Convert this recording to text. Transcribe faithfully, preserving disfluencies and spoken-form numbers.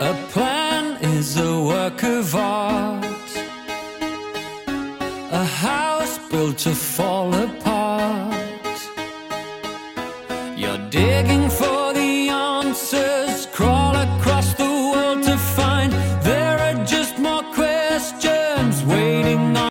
A plan is a work of art, a house built to fall apart. You're digging for